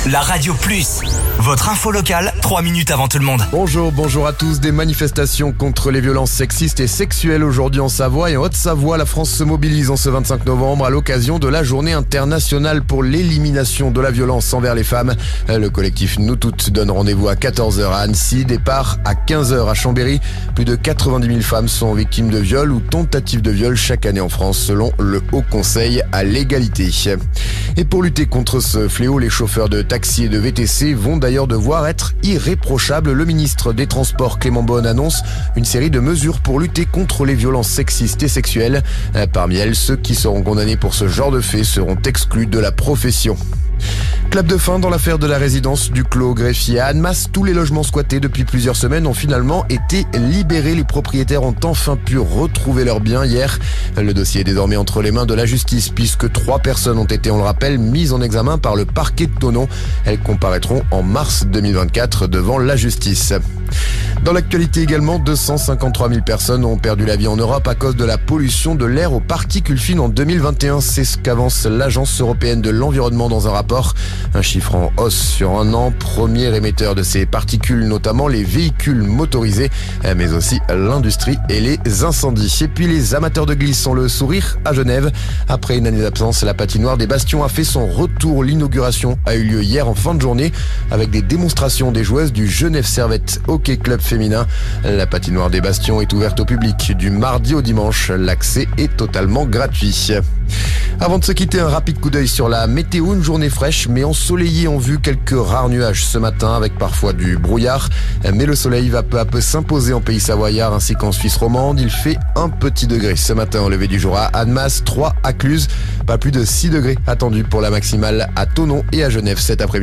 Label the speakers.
Speaker 1: La Radio Plus, votre info locale, 3 minutes avant tout le monde.
Speaker 2: Bonjour à tous. Des manifestations contre les violences sexistes et sexuelles aujourd'hui en Savoie et en Haute-Savoie. La France se mobilise en ce 25 novembre à l'occasion de la journée internationale pour l'élimination de la violence envers les femmes. Le collectif Nous Toutes donne rendez-vous à 14h à Annecy, départ à 15h à Chambéry. Plus de 90 000 femmes sont victimes de viol ou tentatives de viol chaque année en France selon le Haut Conseil à l'égalité. Et pour lutter contre ce fléau, les chauffeurs de taxi et de VTC vont d'ailleurs devoir être irréprochables. Le ministre des Transports Clément Beaune annonce une série de mesures pour lutter contre les violences sexistes et sexuelles. Parmi elles, ceux qui seront condamnés pour ce genre de faits seront exclus de la profession. Clap de fin dans l'affaire de la résidence du Clos Greffier à Annemasse. Tous les logements squattés depuis plusieurs semaines ont finalement été libérés. Les propriétaires ont enfin pu retrouver leurs biens hier. Le dossier est désormais entre les mains de la justice puisque 3 personnes ont été, on le rappelle, mises en examen par le parquet de Thonon. Elles comparaîtront en mars 2024 devant la justice. Dans l'actualité également, 253 000 personnes ont perdu la vie en Europe à cause de la pollution de l'air aux particules fines en 2021. C'est ce qu'avance l'Agence européenne de l'environnement dans un rapport. Un chiffre en hausse sur un an. Premier émetteur de ces particules, notamment les véhicules motorisés, mais aussi l'industrie et les incendies. Et puis les amateurs de glisse ont le sourire à Genève. Après une année d'absence, la patinoire des Bastions a fait son retour. L'inauguration a eu lieu hier en fin de journée avec des démonstrations des joueuses du Genève Servette Hockey Club féminin. La patinoire des Bastions est ouverte au public du mardi au dimanche. L'accès est totalement gratuit. Avant de se quitter, un rapide coup d'œil sur la météo. Une journée fraîche mais ensoleillée en vue. Quelques rares nuages ce matin avec parfois du brouillard. Mais le soleil va peu à peu s'imposer en pays savoyard ainsi qu'en Suisse romande. Il fait 1 petit degré ce matin au lever du jour à Annemasse, 3 à Cluses. Pas plus de 6 degrés attendus pour la maximale à Thonon et à Genève cet après-midi.